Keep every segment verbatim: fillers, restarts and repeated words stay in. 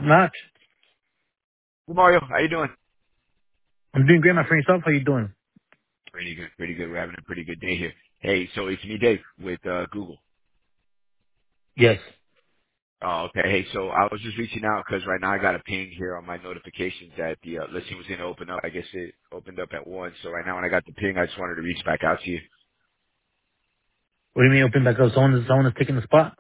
notch. Hey, Mario, how you doing? I'm doing great, my friend. Yourself? How you doing? Pretty good, pretty good. We're having a pretty good day here. Hey, so it's me, Dave, with uh, Google. Yes. Oh, okay. Hey, so I was just reaching out because right now I got a ping here on my notifications that the uh, listing was going to open up. I guess it opened up at one. So right now when I got the ping, I just wanted to reach back out to you. What do you mean open back up? Someone is someone is taking the spot?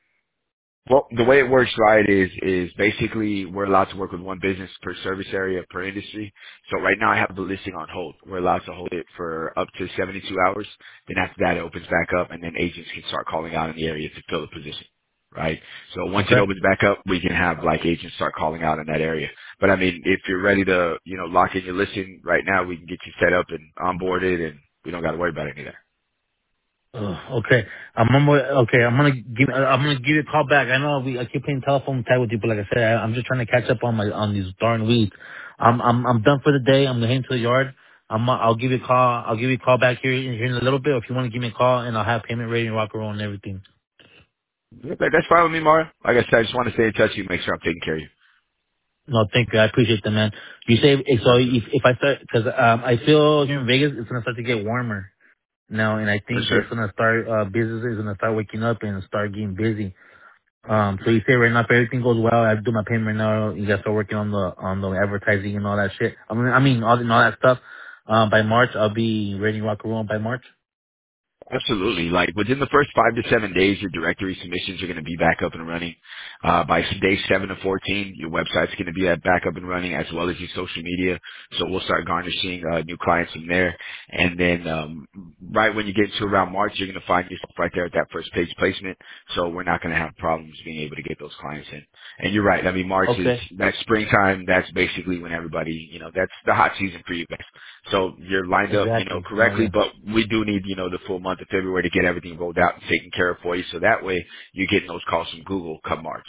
Well, the way it works, right, is is basically we're allowed to work with one business per service area per industry. So right now I have the listing on hold. We're allowed to hold it for up to seventy-two hours. Then after that, it opens back up, and then agents can start calling out in the area to fill the position, right? So once it Okay. opens back up, we can have like agents start calling out in that area. But I mean, if you're ready to, you know, lock in your listing right now, we can get you set up and onboarded, and we don't got to worry about any of that. Ugh, okay. I'm gonna, okay. I'm gonna give I'm gonna give you a call back. I know we I keep playing telephone tag with you, but like I said, I, I'm just trying to catch up on my on these darn weeds. I'm I'm I'm done for the day. I'm heading to the yard. I'm I'll give you a call. I'll give you a call back here here in a little bit. If you want to give me a call, and I'll have payment ready and rock and roll and everything. Yeah, that- That's fine with me, Mario. Like I said, I just want to stay in touch with you, make sure I'm taking care of you. No, thank you. I appreciate that, man. You say so if if I start because um I feel here in Vegas it's gonna start to get warmer. now, and I For think sure. it's gonna start. Uh, business is gonna start waking up and start getting busy. Um, so you say right now, if everything goes well, I do my payment right now. You guys start working on the on the advertising and all that shit. I mean, I mean all, and all that stuff. Um, by March, I'll be ready to rock and roll by March. Absolutely. Like within the first five to seven days, your directory submissions are going to be back up and running. Uh, by day seven to fourteen, your website's going to be at back up and running as well as your social media. So we'll start garnishing uh, new clients from there. And then um, right when you get to around March, you're going to find yourself right there at that first page placement. So we're not going to have problems being able to get those clients in. And you're right. I mean, March is Okay, that springtime. That's basically when everybody, you know, that's the hot season for you guys. So you're lined up, you know, exactly. No, correctly, yeah. but we do need, you know, the full month of February to get everything rolled out and taken care of for you. So that way you're getting those calls from Google come March.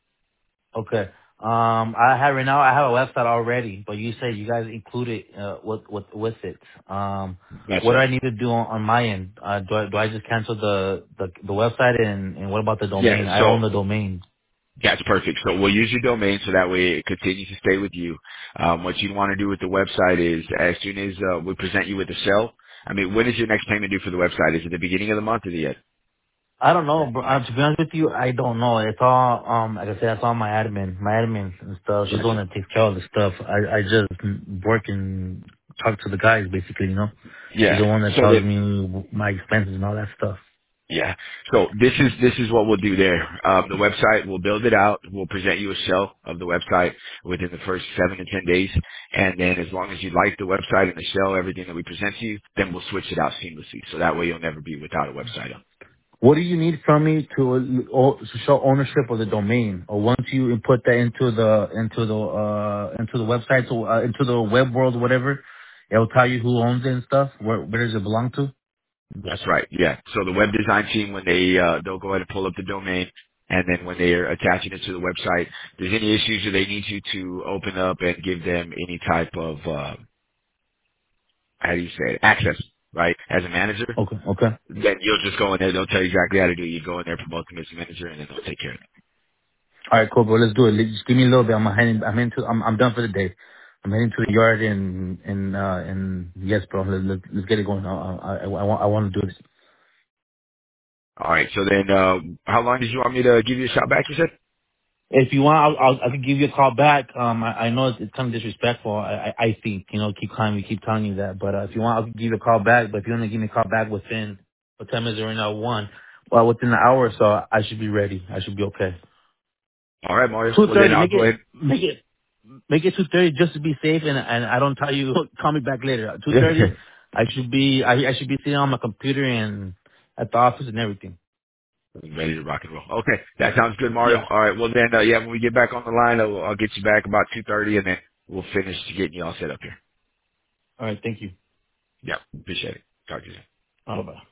Okay. Um, I have right now. I have a website already, but you said you guys included uh, with with with it. Um, That's what do right. I need to do on, on my end? Uh, do I do I just cancel the the the website and and what about the Yeah. domain? I So own the domain. that's perfect. So we'll use your domain so that way it continues to stay with you. Um, what you want to do with the website is as soon as uh, we present you with the sell, I mean, when is your next payment due for the website? Is it the beginning of the month or the end? I don't know, bro. Uh, to be honest with you, I don't know. It's all, um, like I said, it's all my admin, my admin and stuff. She's the one Gotcha. that takes care of the stuff. I, I just work and talk to the guys, basically, you know. She's Yeah. the one that So tells then me my expenses and all that stuff. Yeah. So this is this is what we'll do there. Um, the website, we'll build it out. We'll present you a shell of the website within the first seven to ten days, and then as long as you like the website and the shell, everything that we present to you, then we'll switch it out seamlessly. So that way you'll never be without a website. What do you need from me to, uh, o- to show ownership of the domain? Or once you input that into the into the uh into the website, so uh, into the web world, whatever, it'll tell you who owns it and stuff. Where where does it belong to? That's right. Yeah. So the web design team, when they uh, they'll go ahead and pull up the domain, and then when they are attaching it to the website, if there's any issues or they need you to open up and give them any type of uh, how do you say it, access, right? As a manager, Okay, okay. then you'll just go in there. They'll tell you exactly how to do it. You go in there, promote them as a manager, and then they'll take care of it. All right, cool, bro. Let's do it. Let- Just give me a little bit. I'm heading. I'm into. I'm. I'm done for the day. I'm heading to the yard and and uh and yes, bro. Let, let, let's get it going. I I, I, I want I want to do this. All right. So then, uh, how long did you want me to give you a shot back? You said. If you want, I'll, I'll I can give you a call back. Um, I, I know it's, it's kind of disrespectful. I I, I think you know keep calling me, keep telling you that. But uh, if you want, I'll give you a call back. But if you want to give me a call back within what time is it right now? One. Well, within an hour or so, I should be ready. I should be okay. All right, Mario. Two Well, then thirty. I'll Make go it ahead. make it Make it two thirty just to be safe, and and I don't tell you. Call me back later. Two thirty, I should be I, I should be sitting on my computer and at the office and everything. Ready to rock and roll. Okay, that sounds good, Mario. Yeah. All right. Well, then, uh, yeah, when we get back on the line, I'll, I'll get you back about two thirty, and then we'll finish getting you all set up here. All right. Thank you. Yeah, appreciate it. Talk to you soon. Bye bye.